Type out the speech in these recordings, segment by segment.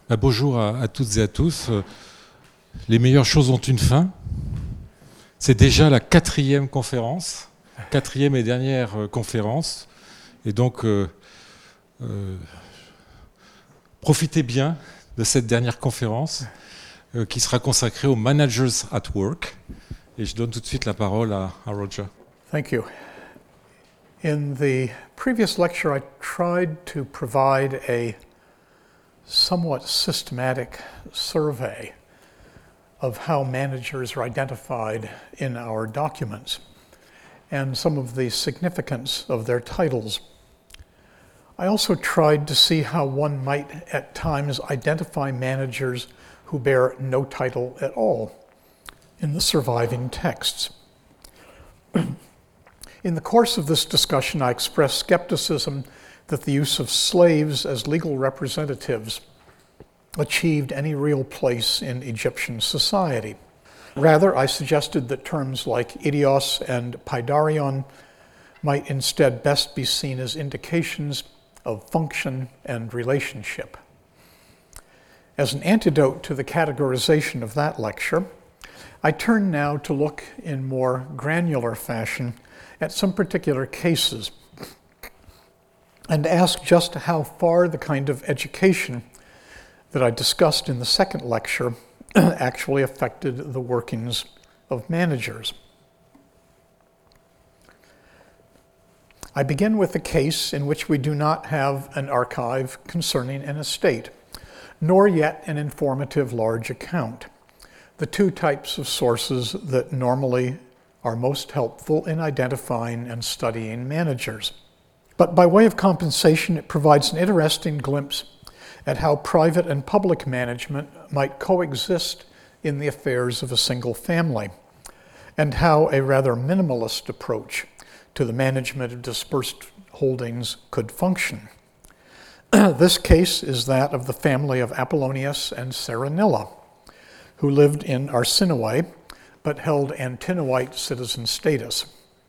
Bonjour à toutes et à tous. Les meilleures choses ont une fin. C'est déjà la quatrième et dernière conférence. Et donc, profitez bien de cette dernière conférence qui sera consacrée aux Managers at Work. Et je donne tout de suite la parole à Roger. Thank you. In the previous lecture, I tried to provide a somewhat systematic survey of how managers are identified in our documents and some of the significance of their titles. I also tried to see how one might at times identify managers who bear no title at all in the surviving texts. In the course of this discussion, I expressed skepticism that the use of slaves as legal representatives achieved any real place in Egyptian society. Rather, I suggested that terms like idios and paidarion might instead best be seen as indications of function and relationship. As an antidote to the categorization of that lecture, I turn now to look in more granular fashion at some particular cases and ask just how far the kind of education that I discussed in the second lecture actually affected the workings of managers. I begin with a case in which we do not have an archive concerning an estate, nor yet an informative large account, the two types of sources that normally are most helpful in identifying and studying managers. But by way of compensation, it provides an interesting glimpse at how private and public management might coexist in the affairs of a single family, and how a rather minimalist approach to the management of dispersed holdings could function. This case is that of the family of Apollonius and Saranilla, who lived in Arsinoe, but held Antinoite citizen status.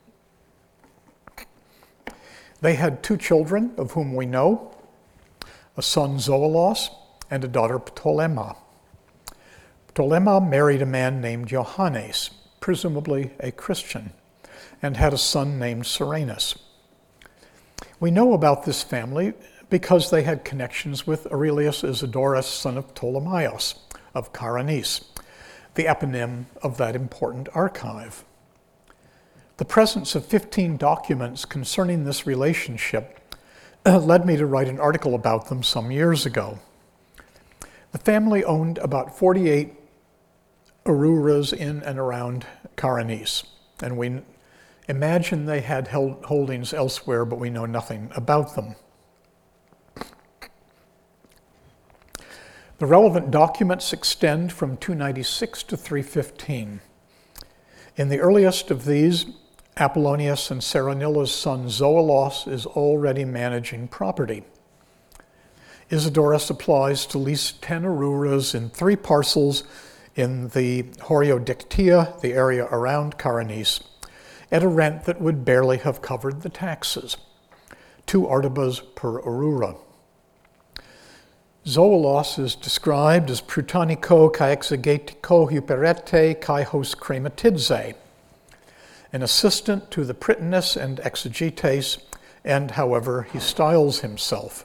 They had two children, of whom we know, a son Zoilos and a daughter Ptolema. Ptolema married a man named Johannes, presumably a Christian, and had a son named Serenus. We know about this family because they had connections with Aurelius Isidorus, son of Ptolemaeus of Caranese, the eponym of that important archive. The presence of 15 documents concerning this relationship led me to write an article about them some years ago. The family owned about 48 aruras in and around Caranese, and we imagine they had holdings elsewhere, but we know nothing about them. The relevant documents extend from 296 to 315. In the earliest of these, Apollonius and Saranilla's son Zoilos is already managing property. Isidorus applies to lease 10 aruras in 3 parcels in the Horiodictia, the area around Caranese, at a rent that would barely have covered the taxes, 2 artabas per arura. Zoilos is described as prutonico kai exegetiko hyperete kai hos crematidze, an assistant to the Prytanis and Exegetes, and however he styles himself.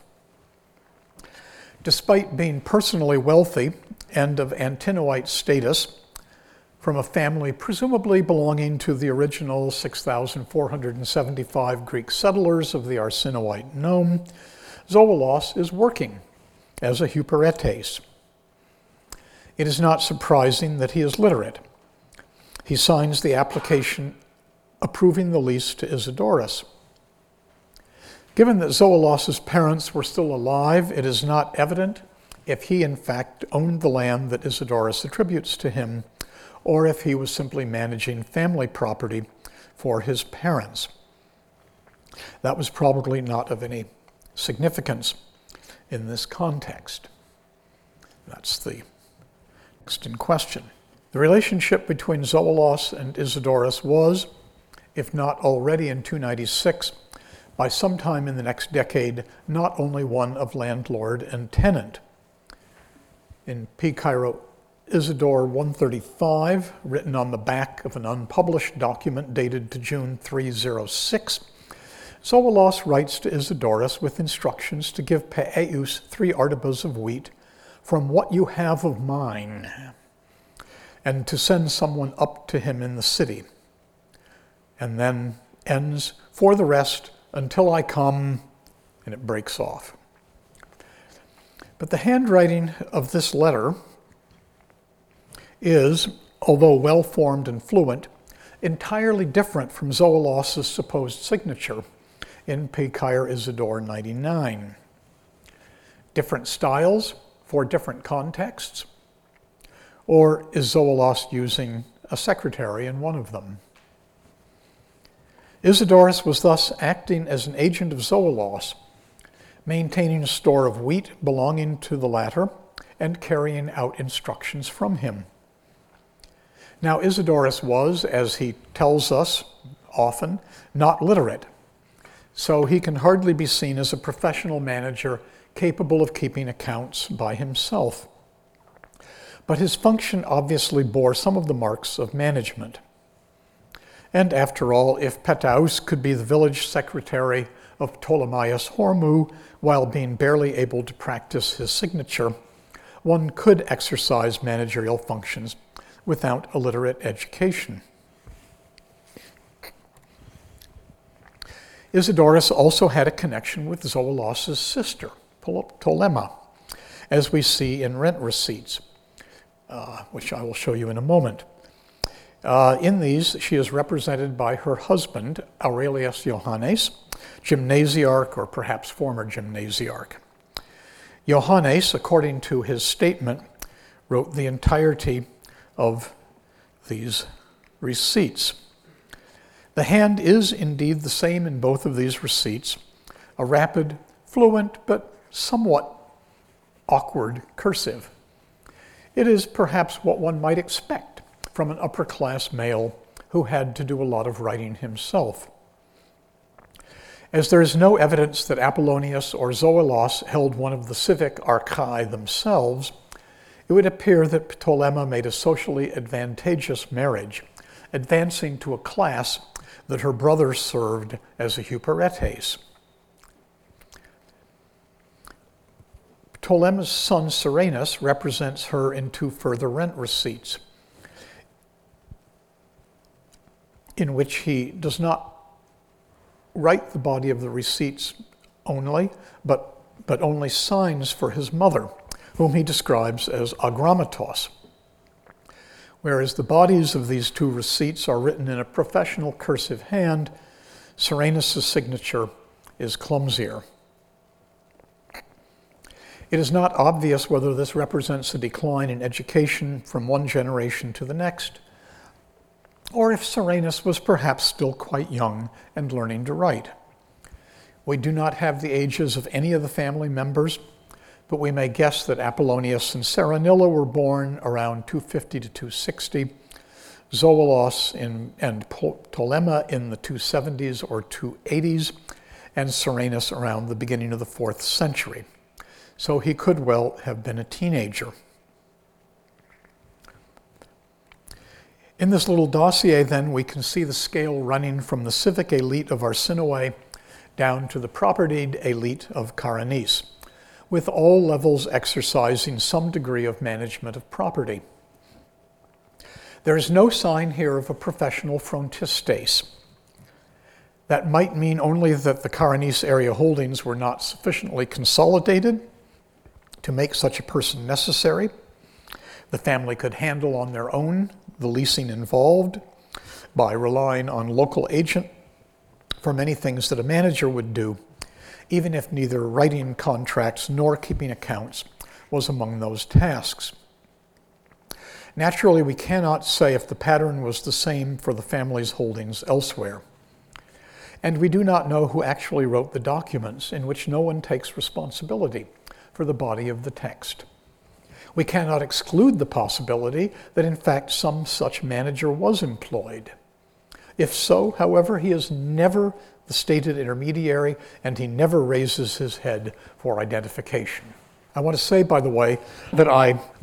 Despite being personally wealthy and of Antinoite status, from a family presumably belonging to the original 6,475 Greek settlers of the Arsinoite nome, Zoilos is working as a hyperetes. It is not surprising that he is literate. He signs the application approving the lease to Isidorus. Given that Zoilos's parents were still alive, it is not evident if he in fact owned the land that Isidorus attributes to him, or if he was simply managing family property for his parents. That was probably not of any significance in this context. That's the text in question. The relationship between Zoilos and Isidorus was, if not already in 296, by sometime in the next decade, not only one of landlord and tenant. in P. Cairo Isidore 135, written on the back of an unpublished document dated to June 306, Zoilos writes to Isidorus with instructions to give Peeus 3 artabas of wheat from what you have of mine, and to send someone up to him in the city. And then ends, for the rest, until I come, and it breaks off. But the handwriting of this letter is, although well-formed and fluent, entirely different from Zoilos's supposed signature in P. Cairo Isidore 99. Different styles for different contexts, or is Zoilos using a secretary in one of them? Isidorus was thus acting as an agent of Zoilos, maintaining a store of wheat belonging to the latter and carrying out instructions from him. Now, Isidorus was, as he tells us often, not literate, so he can hardly be seen as a professional manager capable of keeping accounts by himself. But his function obviously bore some of the marks of management. And after all, if Petaus could be the village secretary of Ptolemaeus Hormu while being barely able to practice his signature, one could exercise managerial functions without a literate education. Isidorus also had a connection with Zoilos's sister, Ptolema, as we see in rent receipts, which I will show you in a moment. In these, she is represented by her husband, Aurelius Johannes, gymnasiarch or perhaps former gymnasiarch. Johannes, according to his statement, wrote the entirety of these receipts. The hand is indeed the same in both of these receipts, a rapid, fluent, but somewhat awkward cursive. It is perhaps what one might expect from an upper-class male who had to do a lot of writing himself. As there is no evidence that Apollonius or Zoilos held one of the civic archae themselves, it would appear that Ptolema made a socially advantageous marriage, advancing to a class that her brother served as a hyperetes. Ptolema's son Serenus represents her in 2 further rent receipts, in which he does not write the body of the receipts only, but only signs for his mother, whom he describes as agrammatos, whereas the bodies of these 2 receipts are written in a professional cursive hand. Serenus' signature is clumsier. It is not obvious whether this represents a decline in education from one generation to the next, or if Serenus was perhaps still quite young and learning to write. We do not have the ages of any of the family members, but we may guess that Apollonius and Serenilla were born around 250 to 260, Zoilos and Ptolema in the 270s or 280s, and Serenus around the beginning of the 4th century. So he could well have been a teenager. In this little dossier, then, we can see the scale running from the civic elite of Arsinoe down to the propertied elite of Caranese, with all levels exercising some degree of management of property. There is no sign here of a professional frontistes. That might mean only that the Caranese area holdings were not sufficiently consolidated to make such a person necessary. The family could handle on their own the leasing involved by relying on local agent for many things that a manager would do, even if neither writing contracts nor keeping accounts was among those tasks. Naturally, we cannot say if the pattern was the same for the family's holdings elsewhere. And we do not know who actually wrote the documents in which no one takes responsibility for the body of the text. We cannot exclude the possibility that in fact some such manager was employed. If so, however, he is never the stated intermediary, and he never raises his head for identification. I want to say, by the way, that I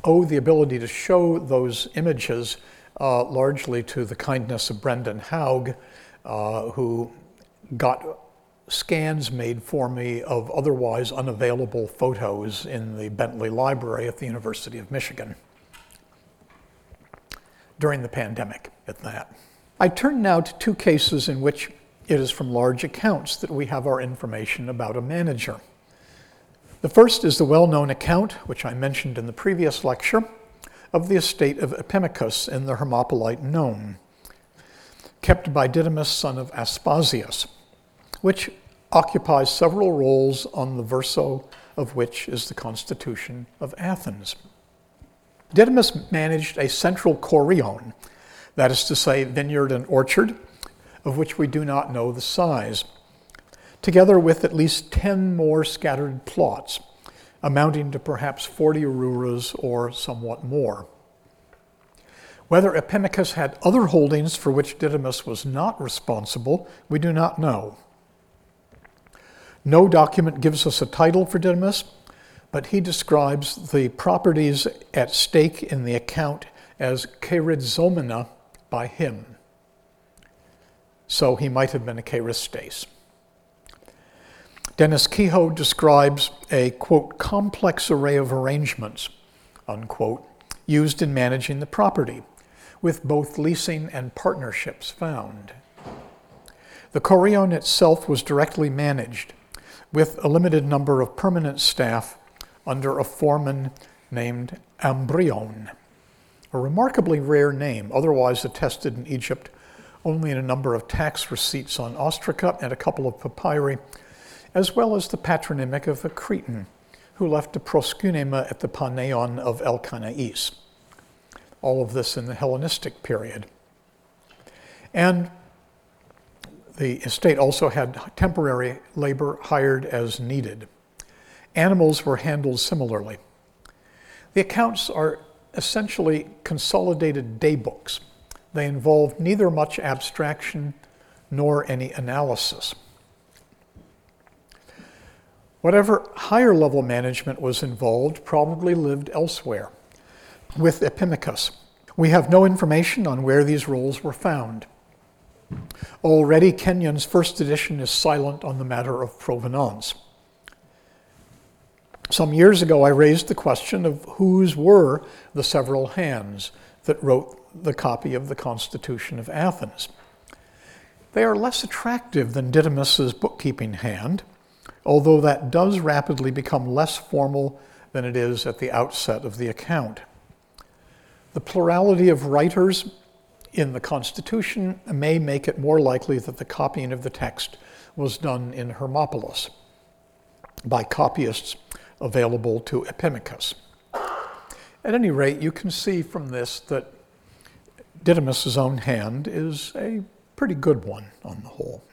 owe the ability to show those images largely to the kindness of Brendan Haug, who got scans made for me of otherwise unavailable photos in the Bentley Library at the University of Michigan during the pandemic at that. I turn now to two cases in which it is from large accounts that we have our information about a manager. The first is the well-known account, which I mentioned in the previous lecture, of the estate of Epimachus in the Hermopolite Nome, kept by Didymus, son of Aspasius, which occupies several roles on the verso of which is the Constitution of Athens. Didymus managed a central chorion, that is to say, vineyard and orchard, of which we do not know the size, together with at least 10 more scattered plots, amounting to perhaps 40 aruras or somewhat more. Whether Epimachus had other holdings for which Didymus was not responsible, we do not know. No document gives us a title for Didymus, but he describes the properties at stake in the account as charizomena by him. So he might have been a charistes. Dennis Kehoe describes a, quote, complex array of arrangements, unquote, used in managing the property, with both leasing and partnerships found. The chorion itself was directly managed, with a limited number of permanent staff under a foreman named Ambryon, a remarkably rare name, otherwise attested in Egypt only in a number of tax receipts on ostraca and a couple of papyri, as well as the patronymic of a Cretan who left a proskunema at the Paneion of Elkanais. All of this in the Hellenistic period. And the estate also had temporary labor hired as needed. Animals were handled similarly. The accounts are essentially consolidated daybooks. They involve neither much abstraction nor any analysis. Whatever higher level management was involved probably lived elsewhere, with Epimachus. We have no information on where these roles were found. Already, Kenyon's first edition is silent on the matter of provenance. Some years ago, I raised the question of whose were the several hands that wrote the copy of the Constitution of Athens. They are less attractive than Didymus's bookkeeping hand, although that does rapidly become less formal than it is at the outset of the account. The plurality of writers in the Constitution may make it more likely that the copying of the text was done in Hermopolis by copyists available to Epimachus. At any rate, you can see from this that Didymus's own hand is a pretty good one on the whole.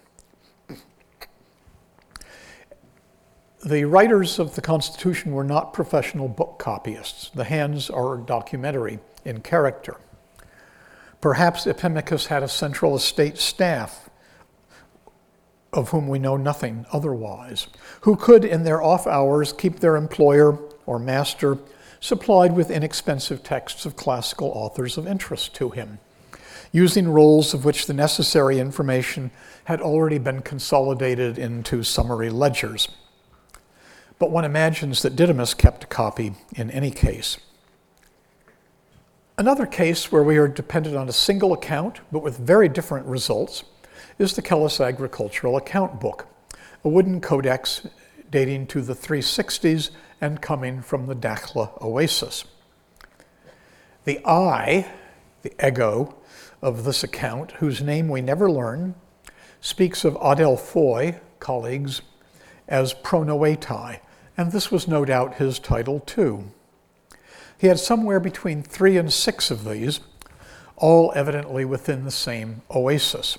The writers of the Constitution were not professional book copyists. The hands are documentary in character. Perhaps Epimachus had a central estate staff of whom we know nothing otherwise, who could, in their off hours, keep their employer or master supplied with inexpensive texts of classical authors of interest to him, using rolls of which the necessary information had already been consolidated into summary ledgers. But one imagines that Didymus kept a copy in any case. Another case where we are dependent on a single account, but with very different results, is the Kellis Agricultural Account Book, a wooden codex dating to the 360s and coming from the Dakhla Oasis. The I, the ego, of this account, whose name we never learn, speaks of Adelphoi, colleagues, as pronoetai, and this was no doubt his title too. He had somewhere between 3 and 6 of these, all evidently within the same oasis.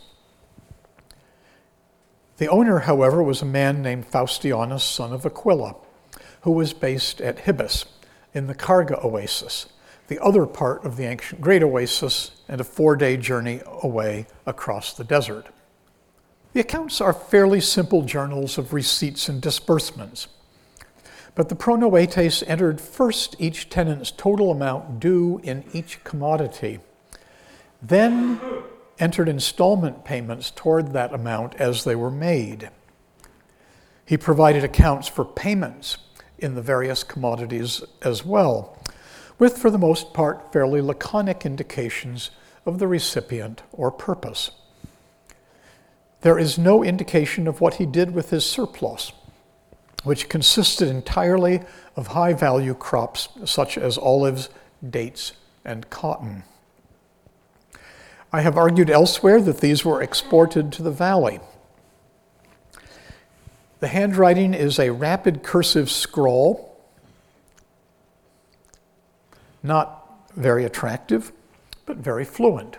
The owner, however, was a man named Faustianus, son of Aquila, who was based at Hybis in the Karga Oasis, the other part of the ancient Great Oasis and a 4-day journey away across the desert. The accounts are fairly simple journals of receipts and disbursements, But the pronoetes entered first each tenant's total amount due in each commodity, then entered installment payments toward that amount as they were made. He provided accounts for payments in the various commodities as well, with, for the most part, fairly laconic indications of the recipient or purpose. There is no indication of what he did with his surplus, which consisted entirely of high-value crops such as olives, dates, and cotton. I have argued elsewhere that these were exported to the valley. The handwriting is a rapid cursive scrawl, not very attractive, but very fluent.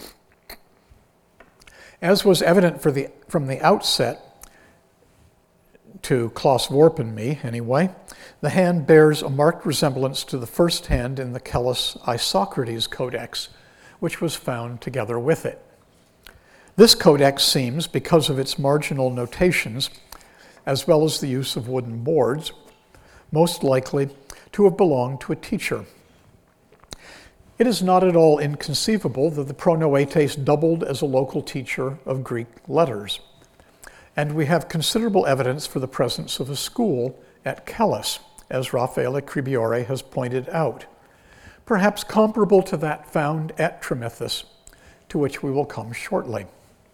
As was evident from the outset, to Klaus Worp and me anyway, the hand bears a marked resemblance to the first hand in the Kellis Isocrates Codex, which was found together with it. This codex seems, because of its marginal notations, as well as the use of wooden boards, most likely to have belonged to a teacher. It is not at all inconceivable that the pronoetes doubled as a local teacher of Greek letters, and we have considerable evidence for the presence of a school at Kellis, as Raffaele Cribiore has pointed out, perhaps comparable to that found at Trimithis, to which we will come shortly.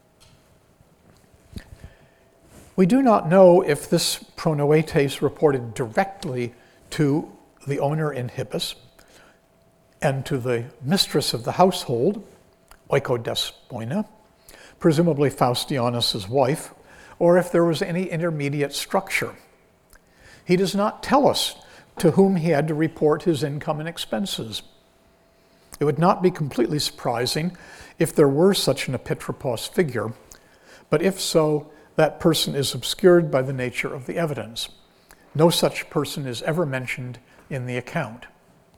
We do not know if this pronoetes reported directly to the owner in Hippus and to the mistress of the household, oikodespoina, presumably Faustianus' wife, or if there was any intermediate structure. He does not tell us to whom he had to report his income and expenses. It would not be completely surprising if there were such an epitropos figure, but if so, that person is obscured by the nature of the evidence. No such person is ever mentioned in the account.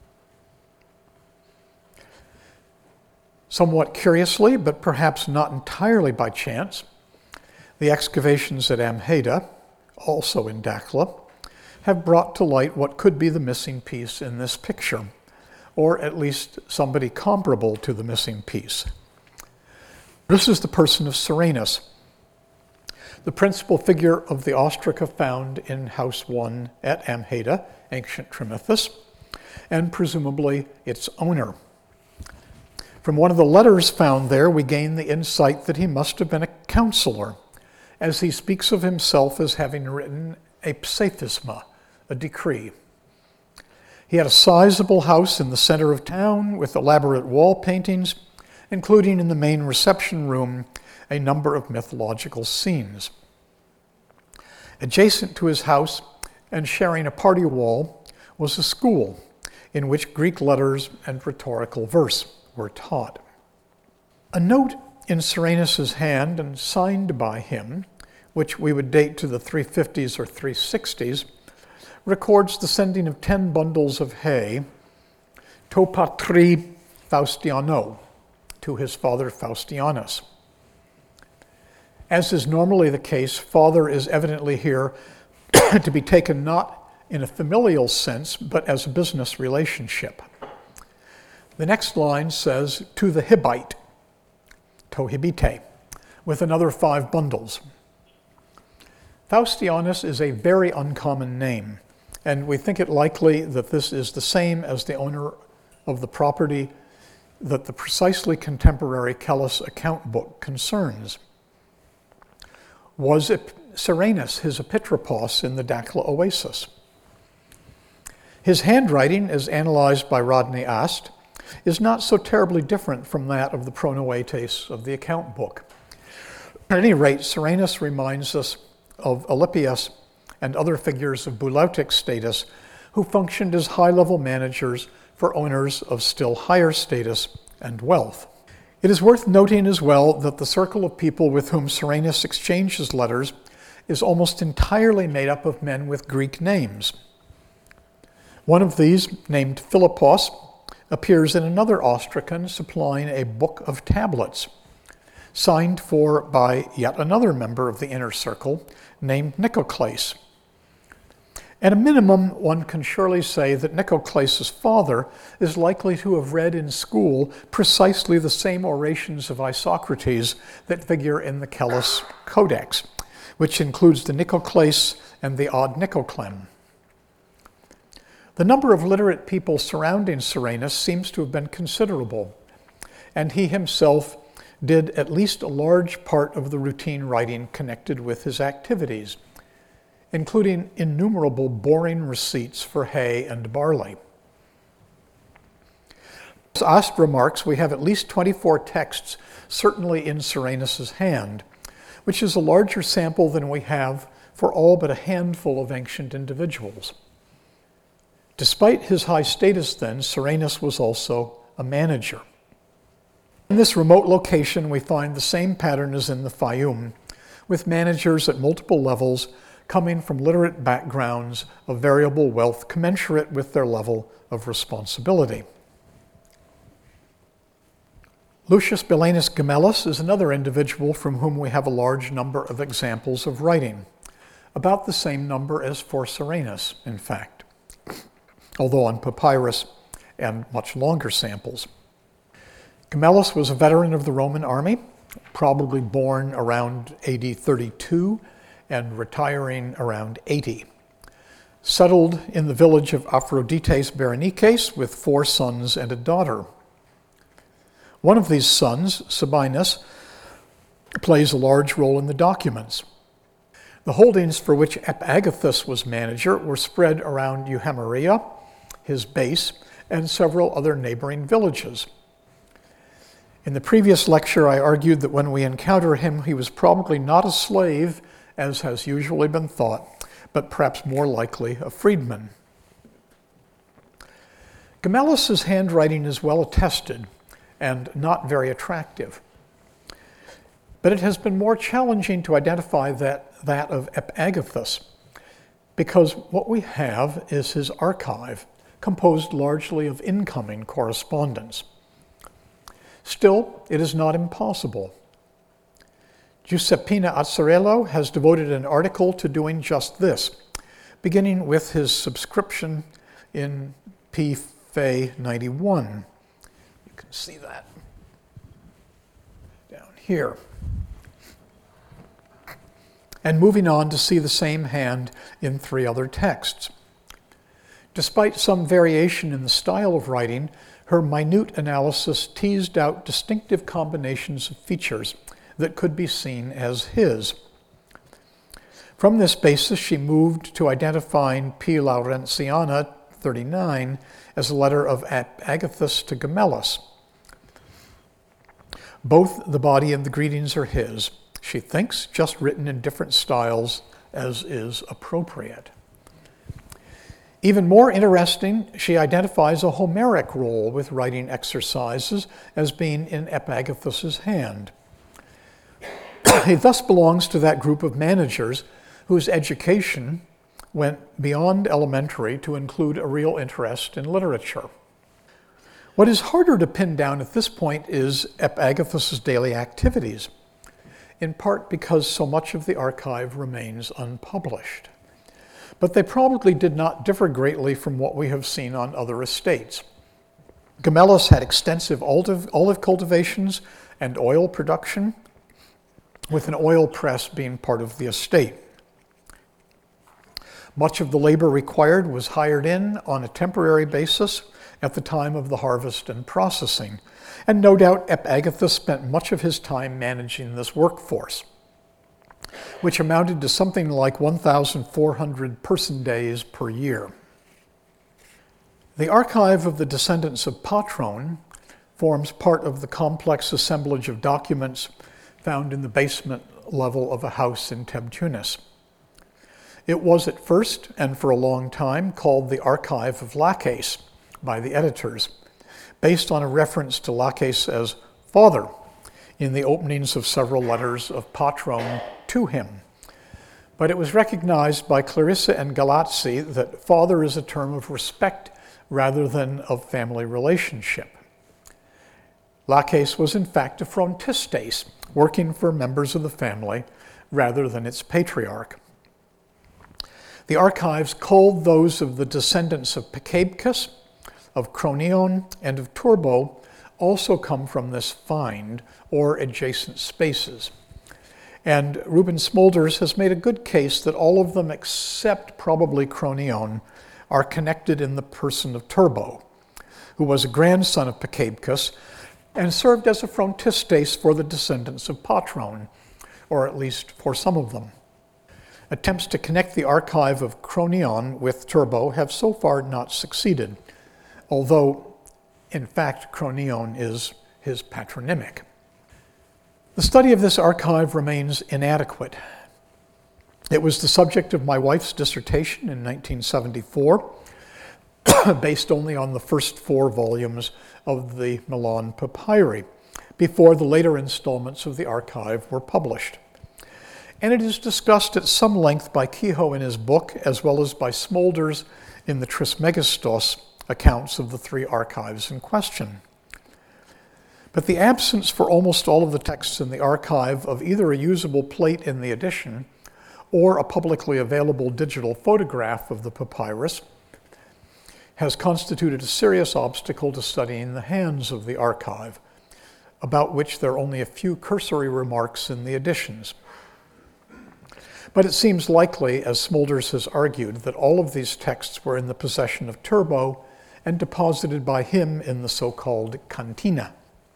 Somewhat curiously, but perhaps not entirely by chance, the excavations at Amheda, also in Dakhla, have brought to light what could be the missing piece in this picture, or at least somebody comparable to the missing piece. This is the person of Serenus, the principal figure of the ostraca found in House 1 at Amheda, ancient Trimithis, and presumably its owner. From one of the letters found there, we gain the insight that he must have been a counselor, as he speaks of himself as having written a psaithisma, a decree. He had a sizable house in the center of town with elaborate wall paintings, including in the main reception room a number of mythological scenes. Adjacent to his house and sharing a party wall was a school in which Greek letters and rhetorical verse were taught. A note in Serenus' hand and signed by him, which we would date to the 350s or 360s, records the sending of 10 bundles of hay, to patri Faustiano, to his father Faustianus. As is normally the case, father is evidently here to be taken not in a familial sense, but as a business relationship. The next line says, to the Hibite, to Hibite, with another 5 bundles. Faustianus is a very uncommon name, and we think it likely that this is the same as the owner of the property that the precisely contemporary Kellis account book concerns. Was Serenus his epitropos in the Dakhla oasis? His handwriting, as analyzed by Rodney Ast, is not so terribly different from that of the pronoetes of the account book. At any rate, Serenus reminds us of Alypius and other figures of Bouleutic status who functioned as high-level managers for owners of still higher status and wealth. It is worth noting as well that the circle of people with whom Serenus exchanges letters is almost entirely made up of men with Greek names. One of these, named Philippos, appears in another ostracan supplying a book of tablets, signed for by yet another member of the inner circle named Nicocles. At a minimum, one can surely say that Nicocles' father is likely to have read in school precisely the same orations of Isocrates that figure in the Kelus Codex, which includes the Nicocles and the Ad Nicoclem. The number of literate people surrounding Soranus seems to have been considerable, and he himself did at least a large part of the routine writing connected with his activities, including innumerable boring receipts for hay and barley. As Ast remarks, we have at least 24 texts certainly in Soranus' hand, which is a larger sample than we have for all but a handful of ancient individuals. Despite his high status then, Soranus was also a manager. In this remote location, we find the same pattern as in the Fayum, with managers at multiple levels coming from literate backgrounds of variable wealth commensurate with their level of responsibility. Lucius Belanus Gemellus is another individual from whom we have a large number of examples of writing, about the same number as for Soranus, in fact, although on papyrus and much longer samples. Gemellus was a veteran of the Roman army, probably born around AD 32 and retiring around 80. Settled in the village of Aphrodites Berenikeis with 4 sons and a daughter. One of these sons, Sabinus, plays a large role in the documents. The holdings for which Epagathus was manager were spread around Euhemeria, his base, and several other neighboring villages. In the previous lecture, I argued that when we encounter him, he was probably not a slave, as has usually been thought, but perhaps more likely a freedman. Gemellus' handwriting is well attested and not very attractive, but it has been more challenging to identify that of Epagathus, because what we have is his archive, composed largely of incoming correspondence. Still, it is not impossible. Giuseppina Azzarello has devoted an article to doing just this, beginning with his subscription in P. Fe 91. You can see that down here. And moving on to see the same hand in 3 other texts. Despite some variation in the style of writing, her minute analysis teased out distinctive combinations of features that could be seen as his. From this basis, she moved to identifying P. Laurentiana 39 as a letter of Agathus to Gemellus. Both the body and the greetings are his, she thinks, just written in different styles as is appropriate. Even more interesting, she identifies a Homeric role with writing exercises as being in Epagathus' hand. He thus belongs to that group of managers whose education went beyond elementary to include a real interest in literature. What is harder to pin down at this point is Epagathus' daily activities, in part because so much of the archive remains unpublished. But they probably did not differ greatly from what we have seen on other estates. Gemellus had extensive olive cultivations and oil production, with an oil press being part of the estate. Much of the labor required was hired in on a temporary basis at the time of the harvest and processing, and no doubt Epagathus spent much of his time managing this workforce, which amounted to something like 1,400 person days per year. The archive of the descendants of Patron forms part of the complex assemblage of documents found in the basement level of a house in Thebtunis. It was at first, and for a long time, called the Archive of Laches by the editors, based on a reference to Laches as father in the openings of several letters of Patron to him. But it was recognized by Clarissa and Galazzi that father is a term of respect rather than of family relationship. Laches was in fact a frontistes, working for members of the family rather than its patriarch. The archives culled those of the descendants of Picabcus, of Cronion, and of Turbo also come from this find or adjacent spaces. And Reuben Smulders has made a good case that all of them except probably Cronion are connected in the person of Turbo, who was a grandson of Picabcus and served as a frontistace for the descendants of Patron, or at least for some of them. Attempts to connect the archive of Cronion with Turbo have so far not succeeded, although, in fact, Cronion is his patronymic. The study of this archive remains inadequate. It was the subject of my wife's dissertation in 1974, based only on the first 4 volumes of the Milan Papyri, before the later installments of the archive were published. And it is discussed at some length by Kehoe in his book, as well as by Smulders in the Trismegistos accounts of the 3 archives in question. But the absence for almost all of the texts in the archive of either a usable plate in the edition or a publicly available digital photograph of the papyrus has constituted a serious obstacle to studying the hands of the archive, about which there are only a few cursory remarks in the editions. But it seems likely, as Smulders has argued, that all of these texts were in the possession of Turbo and deposited by him in the so-called cantina.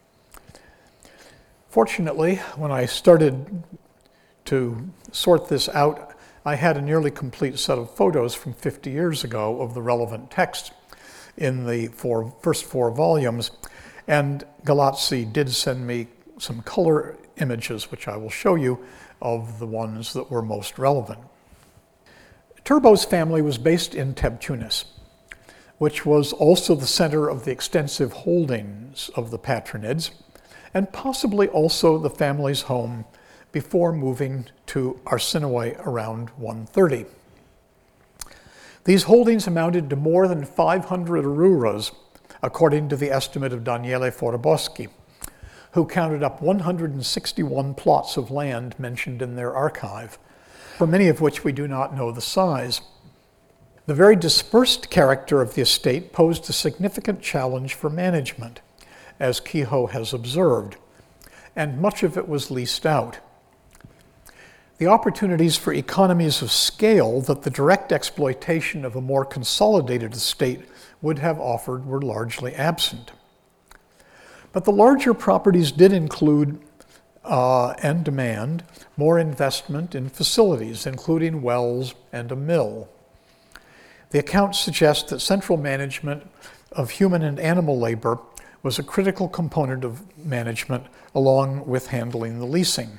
Fortunately, when I started to sort this out, I had a nearly complete set of photos from 50 years ago of the relevant text in the first 4 volumes, and Galazzi did send me some color images, which I will show you, of the ones that were most relevant. Turbo's family was based in Thebtunis, which was also the center of the extensive holdings of the Patronids, and possibly also the family's home before moving to Arsinoe around 130. These holdings amounted to more than 500 aruras, according to the estimate of Daniele Foraboschi, who counted up 161 plots of land mentioned in their archive, for many of which we do not know the size. The very dispersed character of the estate posed a significant challenge for management, as Kehoe has observed, and much of it was leased out. The opportunities for economies of scale that the direct exploitation of a more consolidated estate would have offered were largely absent. But the larger properties did include and demand more investment in facilities, including wells and a mill. The accounts suggest that central management of human and animal labor was a critical component of management, along with handling the leasing.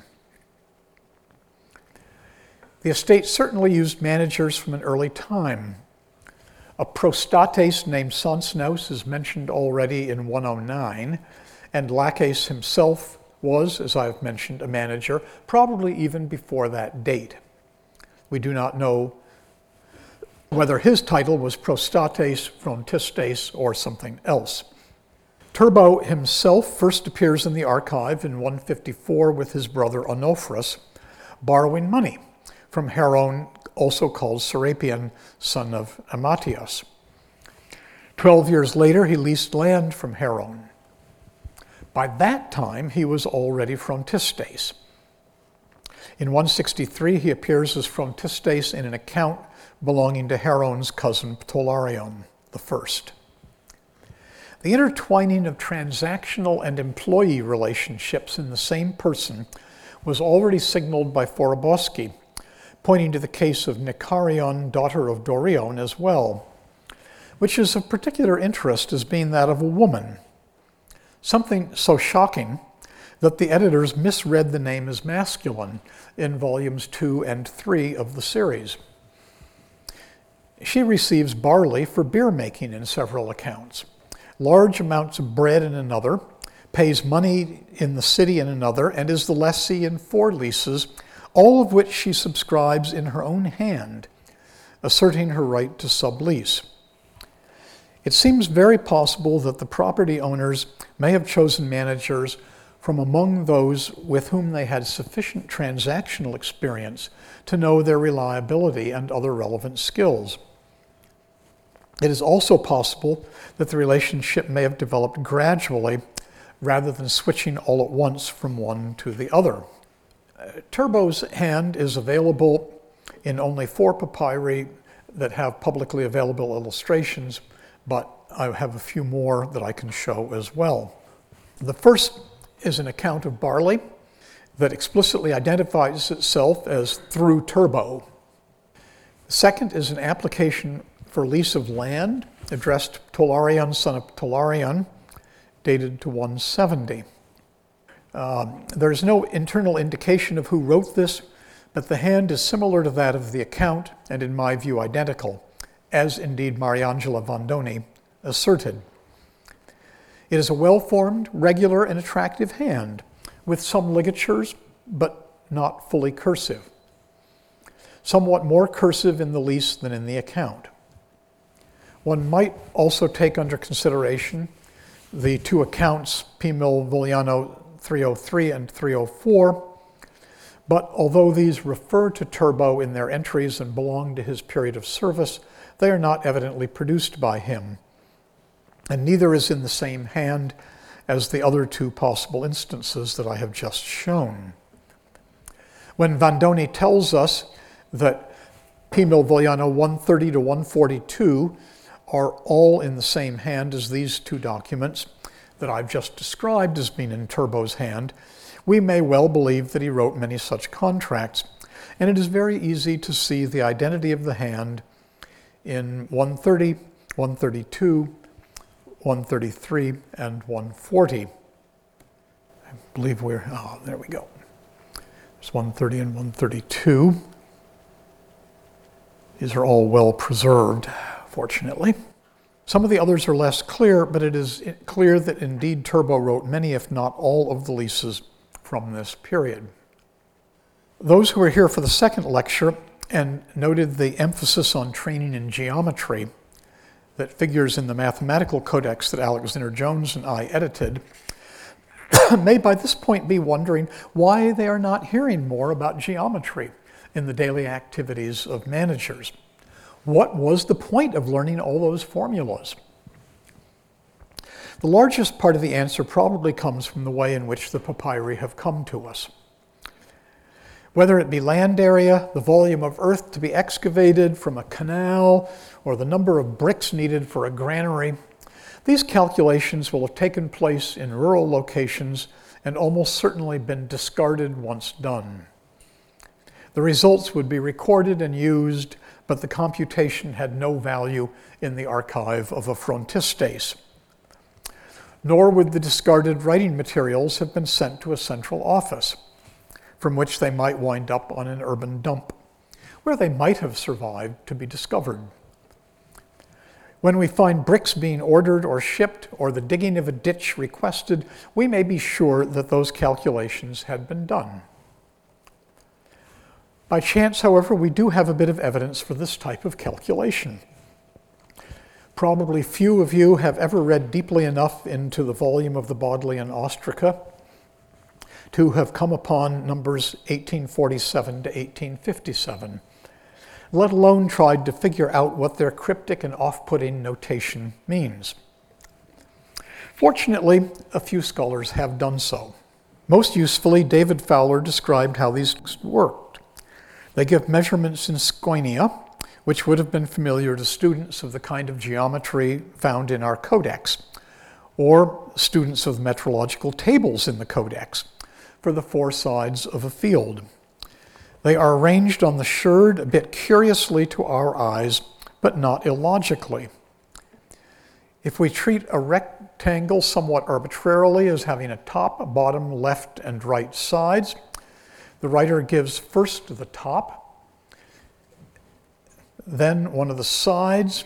The estate certainly used managers from an early time. A prostates named Sonsnaus is mentioned already in 109, and Laches himself was, as I've mentioned, a manager, probably even before that date. We do not know whether his title was prostates, frontistates, or something else. Turbo himself first appears in the archive in 154 with his brother Onofris, borrowing money from Heron, also called Serapion, son of Amatios. 12 years later, he leased land from Heron. By that time, he was already frontistace. In 163, he appears as frontistace in an account belonging to Heron's cousin Ptolarion I. The intertwining of transactional and employee relationships in the same person was already signaled by Foraboschi, pointing to the case of Nicarion, daughter of Dorion, as well, which is of particular interest as being that of a woman, something so shocking that the editors misread the name as masculine in volumes 2 and 3 of the series. She receives barley for beer making in several accounts, large amounts of bread in another, pays money in the city in another, and is the lessee in 4 leases, all of which she subscribes in her own hand, asserting her right to sublease. It seems very possible that the property owners may have chosen managers from among those with whom they had sufficient transactional experience to know their reliability and other relevant skills. It is also possible that the relationship may have developed gradually rather than switching all at once from one to the other. Turbo's hand is available in only 4 papyri that have publicly available illustrations, but I have a few more that I can show as well. The first is an account of barley that explicitly identifies itself as through Turbo. The second is an application for lease of land addressed to Tolarion, son of Tolarion, dated to 170. There's no internal indication of who wrote this, but the hand is similar to that of the account, and in my view identical, as indeed Mariangela Vandoni asserted. It is a well-formed, regular, and attractive hand, with some ligatures, but not fully cursive. Somewhat more cursive in the lease than in the account. One might also take under consideration the 2 accounts, P. Vogliano 303 and 304, but although these refer to Turbo in their entries and belong to his period of service, they are not evidently produced by him, and neither is in the same hand as the other 2 possible instances that I have just shown. When Vandoni tells us that P. Vogliano 130 to 142 are all in the same hand as these 2 documents that I've just described as being in Turbo's hand, we may well believe that he wrote many such contracts, and it is very easy to see the identity of the hand in 130, 132, 133, and 140. I believe there we go. There's 130 and 132. These are all well preserved, fortunately. Some of the others are less clear, but it is clear that indeed Turbo wrote many, if not all, of the leases from this period. Those who are here for the second lecture and noted the emphasis on training in geometry that figures in the mathematical codex that Alexander Jones and I edited may by this point be wondering why they are not hearing more about geometry in the daily activities of managers. What was the point of learning all those formulas? The largest part of the answer probably comes from the way in which the papyri have come to us. Whether it be land area, the volume of earth to be excavated from a canal, or the number of bricks needed for a granary, these calculations will have taken place in rural locations and almost certainly been discarded once done. The results would be recorded and used, but the computation had no value in the archive of a frontistace. Nor would the discarded writing materials have been sent to a central office, from which they might wind up on an urban dump, where they might have survived to be discovered. When we find bricks being ordered or shipped, or the digging of a ditch requested, we may be sure that those calculations had been done. By chance, however, we do have a bit of evidence for this type of calculation. Probably few of you have ever read deeply enough into the volume of the Bodleian Ostraca to have come upon numbers 1847 to 1857, let alone tried to figure out what their cryptic and off-putting notation means. Fortunately, a few scholars have done so. Most usefully, David Fowler described how these worked. They give measurements in scoinia, which would have been familiar to students of the kind of geometry found in our codex, or students of metrological tables in the codex, for the 4 sides of a field. They are arranged on the sherd a bit curiously to our eyes, but not illogically. If we treat a rectangle somewhat arbitrarily as having a top, a bottom, left, and right sides, the writer gives first the top, then one of the sides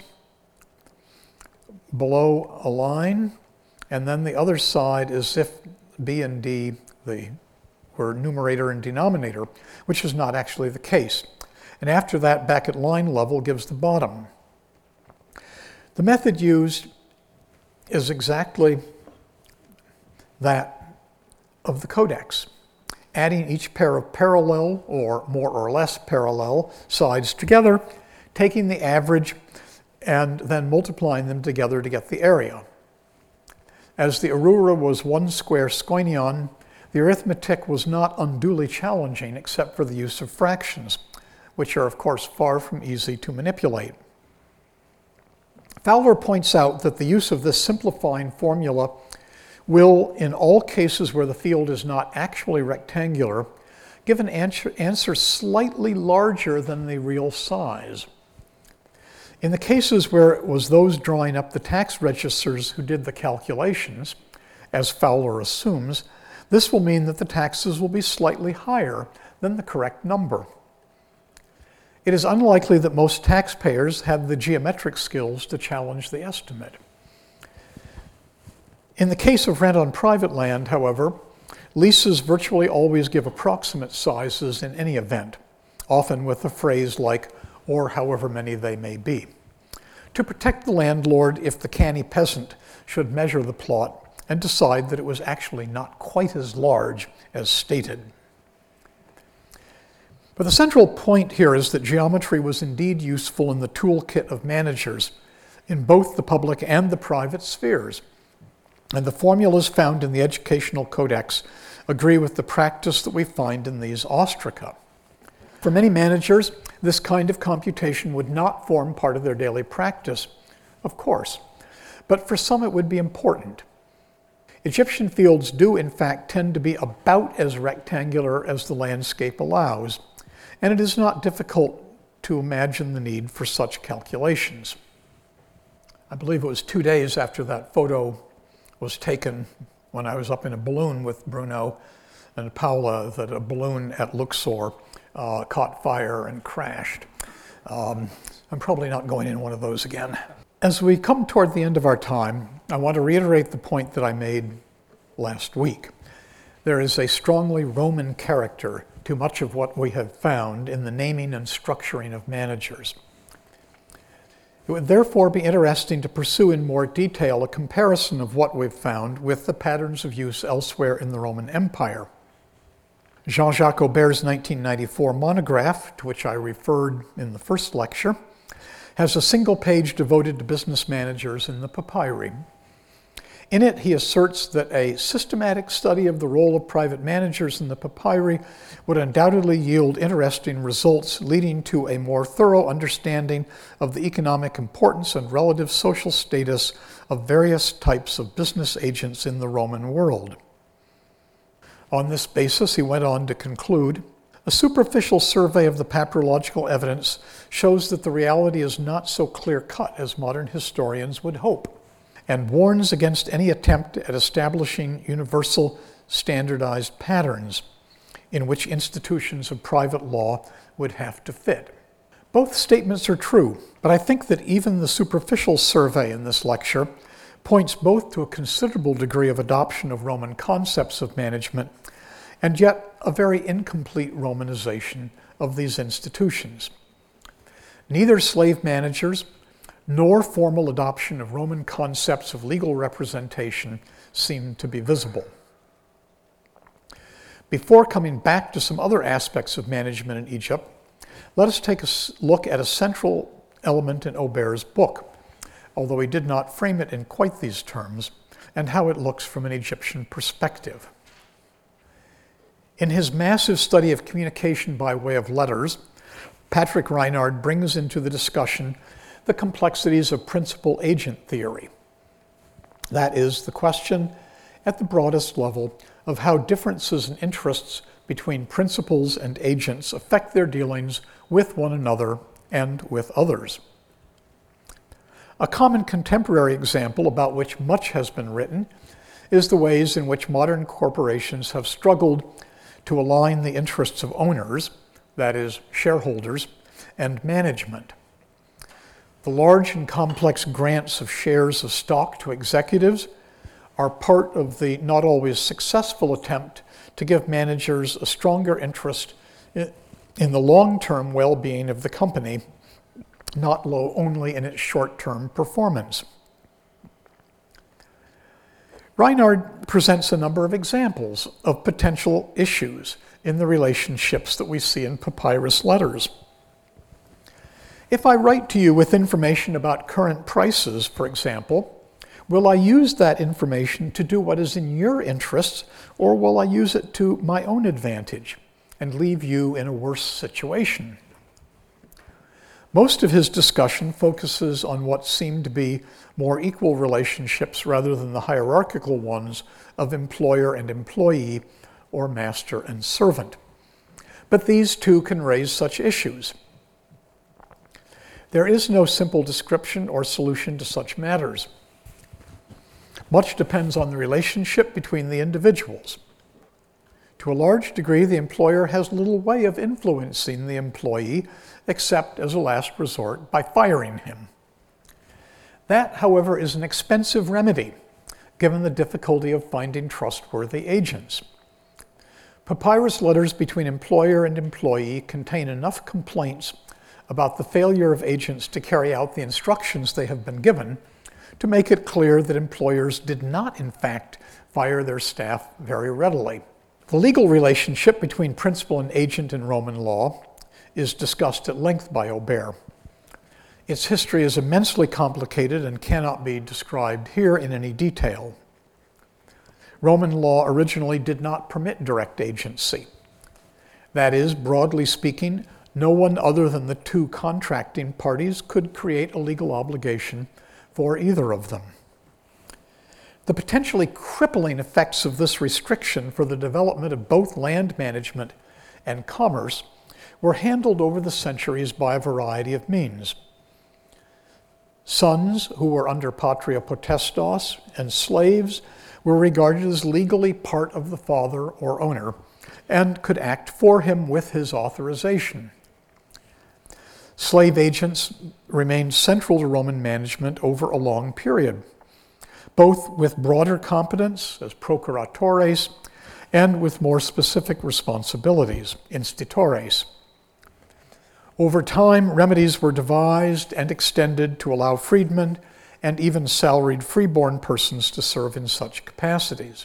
below a line, and then the other side as if B and D were numerator and denominator, which is not actually the case. And after that, back at line level gives the bottom. The method used is exactly that of the codex, adding each pair of parallel or more or less parallel sides together, taking the average and then multiplying them together to get the area. As the arura was one square squinion, the arithmetic was not unduly challenging except for the use of fractions, which are of course far from easy to manipulate. Fowler points out that the use of this simplifying formula will, in all cases where the field is not actually rectangular, give an answer slightly larger than the real size. In the cases where it was those drawing up the tax registers who did the calculations, as Fowler assumes, this will mean that the taxes will be slightly higher than the correct number. It is unlikely that most taxpayers have the geometric skills to challenge the estimate. In the case of rent on private land, however, leases virtually always give approximate sizes in any event, often with a phrase like, or however many they may be, to protect the landlord if the canny peasant should measure the plot and decide that it was actually not quite as large as stated. But the central point here is that geometry was indeed useful in the toolkit of managers in both the public and the private spheres, and the formulas found in the Educational Codex agree with the practice that we find in these ostraca. For many managers, this kind of computation would not form part of their daily practice, of course, but for some it would be important. Egyptian fields do, in fact, tend to be about as rectangular as the landscape allows, and it is not difficult to imagine the need for such calculations. I believe it was 2 days after that photo was taken when I was up in a balloon with Bruno and Paula that a balloon at Luxor caught fire and crashed. I'm probably not going in one of those again. As we come toward the end of our time, I want to reiterate the point that I made last week. There is a strongly Roman character to much of what we have found in the naming and structuring of managers. It would therefore be interesting to pursue in more detail a comparison of what we've found with the patterns of use elsewhere in the Roman Empire. Jean-Jacques Aubert's 1994 monograph, to which I referred in the first lecture, has a single page devoted to business managers in the papyri. In it, he asserts that a systematic study of the role of private managers in the papyri would undoubtedly yield interesting results, leading to a more thorough understanding of the economic importance and relative social status of various types of business agents in the Roman world. On this basis, he went on to conclude, a superficial survey of the papyrological evidence shows that the reality is not so clear-cut as modern historians would hope, and warns against any attempt at establishing universal standardized patterns in which institutions of private law would have to fit. Both statements are true, but I think that even the superficial survey in this lecture points both to a considerable degree of adoption of Roman concepts of management and yet a very incomplete Romanization of these institutions. Neither slave managers nor formal adoption of Roman concepts of legal representation seem to be visible. Before coming back to some other aspects of management in Egypt, let us take a look at a central element in Aubert's book, although he did not frame it in quite these terms, and how it looks from an Egyptian perspective. In his massive study of communication by way of letters, Patrick Reinard brings into the discussion the complexities of principal-agent theory. That is, the question at the broadest level of how differences in interests between principals and agents affect their dealings with one another and with others. A common contemporary example about which much has been written is the ways in which modern corporations have struggled to align the interests of owners, that is, shareholders, and management. The large and complex grants of shares of stock to executives are part of the not always successful attempt to give managers a stronger interest in the long-term well-being of the company, not only in its short-term performance. Reinhard presents a number of examples of potential issues in the relationships that we see in papyrus letters. If I write to you with information about current prices, for example, will I use that information to do what is in your interests, or will I use it to my own advantage and leave you in a worse situation? Most of his discussion focuses on what seem to be more equal relationships rather than the hierarchical ones of employer and employee or master and servant. But these too can raise such issues. There is no simple description or solution to such matters. Much depends on the relationship between the individuals. To a large degree, the employer has little way of influencing the employee except as a last resort by firing him. That, however, is an expensive remedy given the difficulty of finding trustworthy agents. Papyrus letters between employer and employee contain enough complaints about the failure of agents to carry out the instructions they have been given to make it clear that employers did not, in fact, fire their staff very readily. The legal relationship between principal and agent in Roman law is discussed at length by Aubert. Its history is immensely complicated and cannot be described here in any detail. Roman law originally did not permit direct agency. That is, broadly speaking, no one other than the two contracting parties could create a legal obligation for either of them. The potentially crippling effects of this restriction for the development of both land management and commerce were handled over the centuries by a variety of means. Sons who were under patria potestas and slaves were regarded as legally part of the father or owner and could act for him with his authorization. Slave agents remained central to Roman management over a long period, both with broader competence as procuratores and with more specific responsibilities, institores. Over time, remedies were devised and extended to allow freedmen and even salaried freeborn persons to serve in such capacities.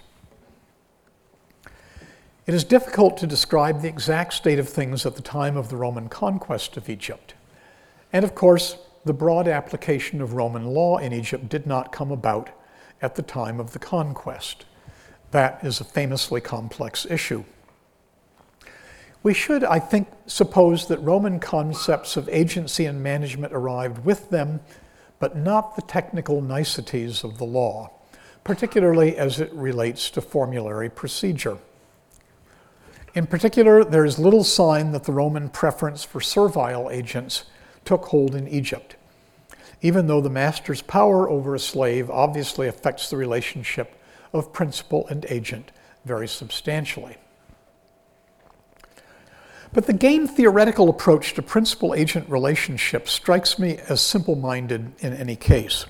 It is difficult to describe the exact state of things at the time of the Roman conquest of Egypt. And of course, the broad application of Roman law in Egypt did not come about at the time of the conquest. That is a famously complex issue. We should, I think, suppose that Roman concepts of agency and management arrived with them, but not the technical niceties of the law, particularly as it relates to formulary procedure. In particular, there is little sign that the Roman preference for servile agents took hold in Egypt, even though the master's power over a slave obviously affects the relationship of principal and agent very substantially. But the game-theoretical approach to principal-agent relationships strikes me as simple-minded in any case.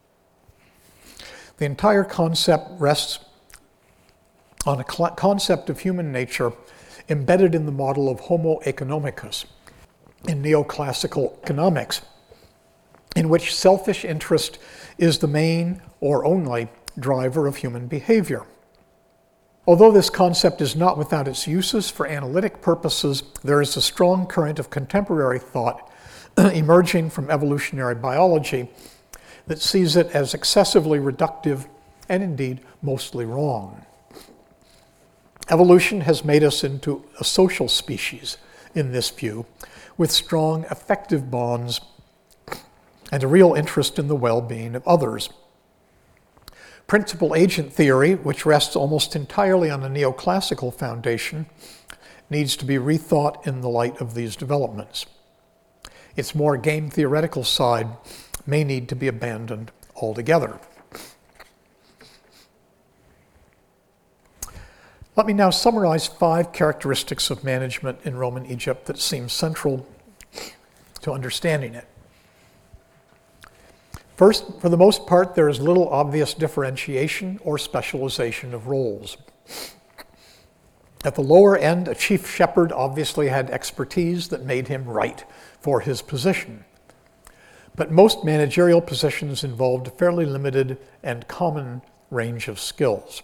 The entire concept rests on a concept of human nature embedded in the model of Homo economicus in neoclassical economics, in which selfish interest is the main or only driver of human behavior. Although this concept is not without its uses for analytic purposes, there is a strong current of contemporary thought emerging from evolutionary biology that sees it as excessively reductive and indeed mostly wrong. Evolution has made us into a social species in this view, with strong affective bonds and a real interest in the well-being of others. Principal agent theory, which rests almost entirely on a neoclassical foundation, needs to be rethought in the light of these developments. Its more game-theoretical side may need to be abandoned altogether. Let me now summarize 5 characteristics of management in Roman Egypt that seem central to understanding it. First, for the most part, there is little obvious differentiation or specialization of roles. At the lower end, a chief shepherd obviously had expertise that made him right for his position. But most managerial positions involved fairly limited and common range of skills.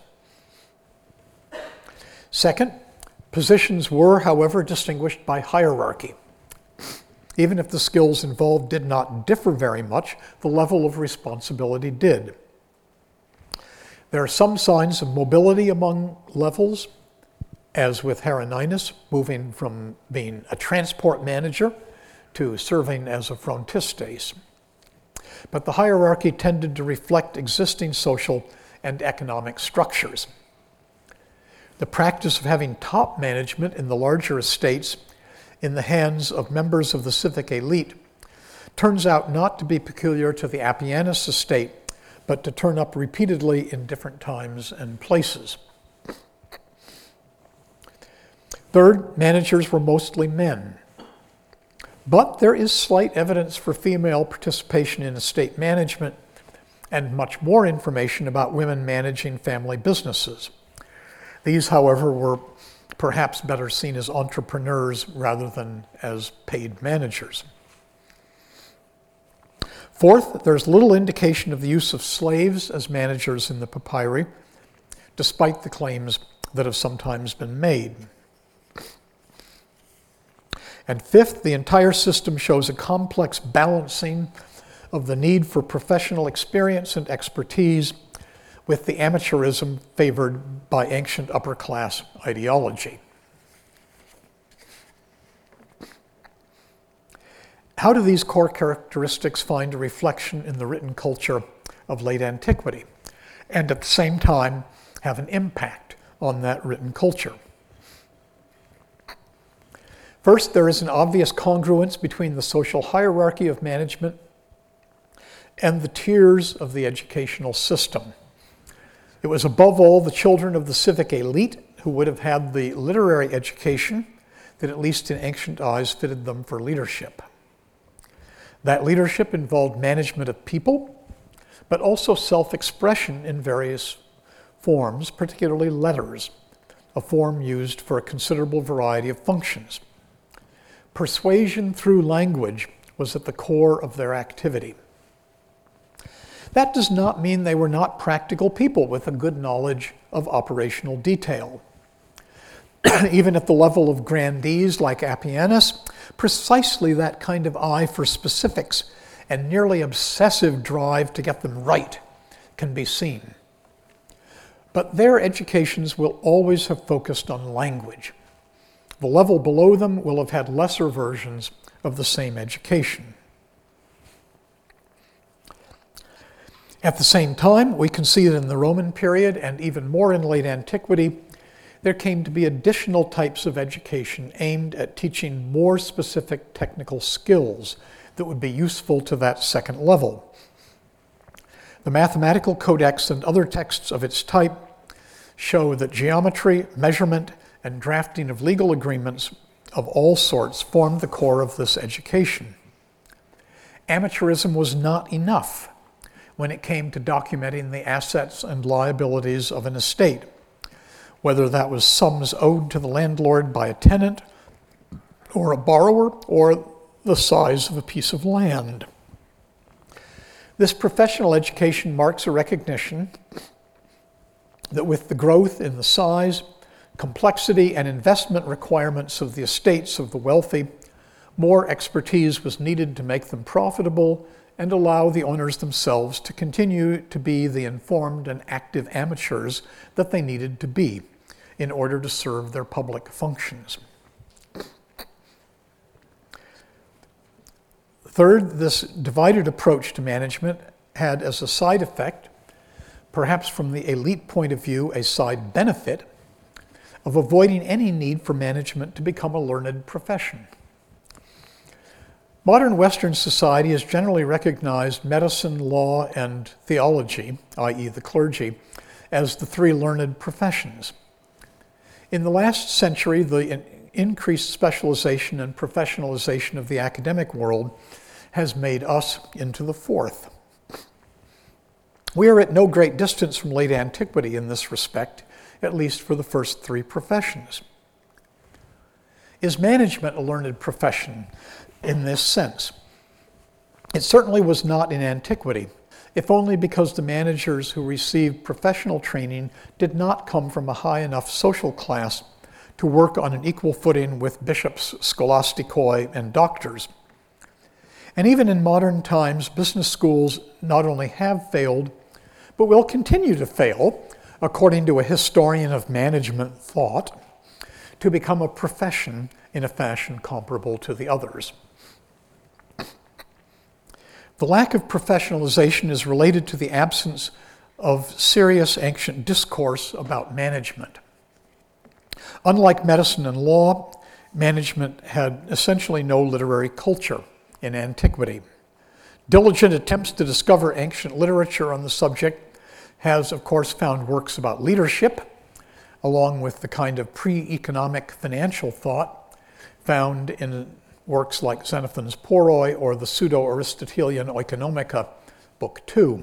Second, positions were, however, distinguished by hierarchy. Even if the skills involved did not differ very much, the level of responsibility did. There are some signs of mobility among levels, as with Hieronymus, moving from being a transport manager to serving as a frontistes. But the hierarchy tended to reflect existing social and economic structures. The practice of having top management in the larger estates in the hands of members of the civic elite turns out not to be peculiar to the Appianus estate, but to turn up repeatedly in different times and places. Third, managers were mostly men. But there is slight evidence for female participation in estate management and much more information about women managing family businesses. These, however, were perhaps better seen as entrepreneurs rather than as paid managers. Fourth, there's little indication of the use of slaves as managers in the papyri, despite the claims that have sometimes been made. And fifth, the entire system shows a complex balancing of the need for professional experience and expertise with the amateurism favored by ancient upper-class ideology. How do these core characteristics find a reflection in the written culture of late antiquity, and at the same time have an impact on that written culture? First, there is an obvious congruence between the social hierarchy of management and the tiers of the educational system. It was above all the children of the civic elite who would have had the literary education that, at least in ancient eyes, fitted them for leadership. That leadership involved management of people, but also self-expression in various forms, particularly letters, a form used for a considerable variety of functions. Persuasion through language was at the core of their activity. That does not mean they were not practical people with a good knowledge of operational detail. Even at the level of grandees like Appianus, precisely that kind of eye for specifics and nearly obsessive drive to get them right can be seen. But their educations will always have focused on language. The level below them will have had lesser versions of the same education. At the same time, we can see that in the Roman period, and even more in late antiquity, there came to be additional types of education aimed at teaching more specific technical skills that would be useful to that second level. The mathematical codex and other texts of its type show that geometry, measurement, and drafting of legal agreements of all sorts formed the core of this education. Amateurism was not enough when it came to documenting the assets and liabilities of an estate, whether that was sums owed to the landlord by a tenant or a borrower or the size of a piece of land. This professional education marks a recognition that with the growth in the size, complexity, and investment requirements of the estates of the wealthy, more expertise was needed to make them profitable and allow the owners themselves to continue to be the informed and active amateurs that they needed to be in order to serve their public functions. Third, this divided approach to management had as a side effect, perhaps from the elite point of view, a side benefit of avoiding any need for management to become a learned profession. Modern Western society has generally recognized medicine, law, and theology, i.e. the clergy, as the three learned professions. In the last century, the increased specialization and professionalization of the academic world has made us into the fourth. We are at no great distance from late antiquity in this respect, at least for the first three professions. Is management a learned profession in this sense? It certainly was not in antiquity. if only because the managers who received professional training did not come from a high enough social class to work on an equal footing with bishops, scholasticoi, and doctors. And even in modern times, business schools not only have failed, but will continue to fail, according to a historian of management thought, to become a profession in a fashion comparable to the others. The lack of professionalization is related to the absence of serious ancient discourse about management. Unlike medicine and law, management had essentially no literary culture in antiquity. Diligent attempts to discover ancient literature on the subject has, of course, found works about leadership, along with the kind of pre-economic financial thought found in works like Xenophon's Poroi or the Pseudo-Aristotelian Oikonomika, Book 2.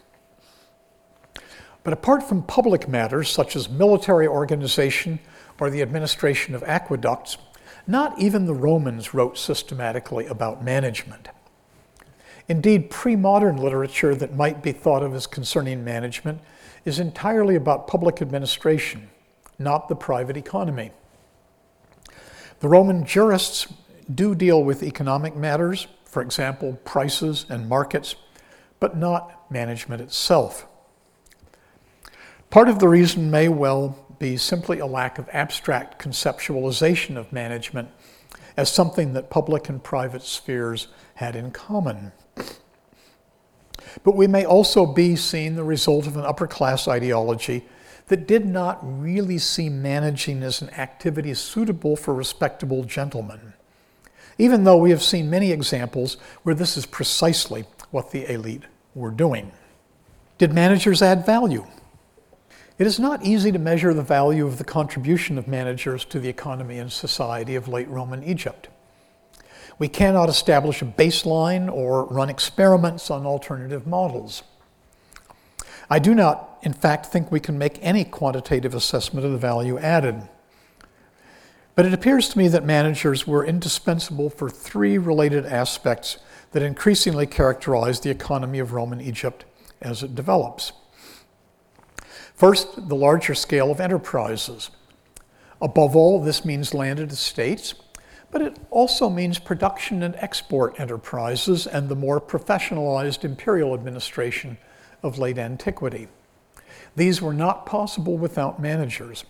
But apart from public matters such as military organization or the administration of aqueducts, not even the Romans wrote systematically about management. Indeed, pre-modern literature that might be thought of as concerning management is entirely about public administration, not the private economy. The Roman jurists do deal with economic matters, for example, prices and markets, but not management itself. Part of the reason may well be simply a lack of abstract conceptualization of management as something that public and private spheres had in common. But we may also be seeing the result of an upper-class ideology that did not really see managing as an activity suitable for respectable gentlemen, even though we have seen many examples where this is precisely what the elite were doing. Did managers add value? It is not easy to measure the value of the contribution of managers to the economy and society of late Roman Egypt. We cannot establish a baseline or run experiments on alternative models. I do not, in fact, think we can make any quantitative assessment of the value added. But it appears to me that managers were indispensable for three related aspects that increasingly characterize the economy of Roman Egypt as it develops. First, the larger scale of enterprises. Above all, this means landed estates, but it also means production and export enterprises and the more professionalized imperial administration of late antiquity. These were not possible without managers.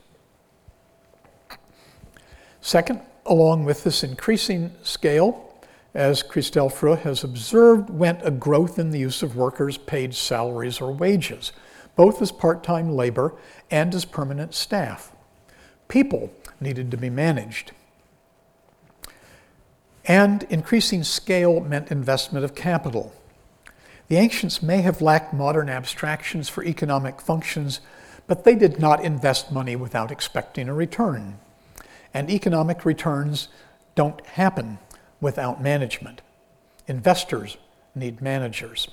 Second, along with this increasing scale, as Christelle Freud has observed, went a growth in the use of workers' paid salaries or wages, both as part-time labor and as permanent staff. People needed to be managed. And increasing scale meant investment of capital. The ancients may have lacked modern abstractions for economic functions, but they did not invest money without expecting a return. And economic returns don't happen without management. Investors need managers.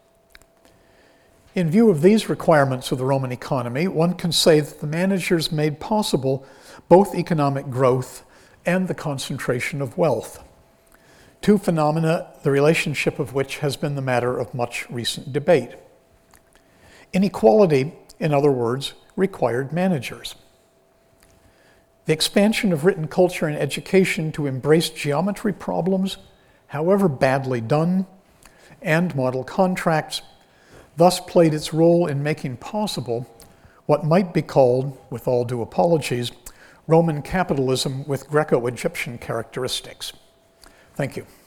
In view of these requirements of the Roman economy, one can say that the managers made possible both economic growth and the concentration of wealth. Two phenomena, the relationship of which has been the matter of much recent debate. Inequality, in other words, required managers. The expansion of written culture and education to embrace geometry problems, however badly done, and model contracts, thus played its role in making possible what might be called, with all due apologies, Roman capitalism with Greco-Egyptian characteristics. Thank you.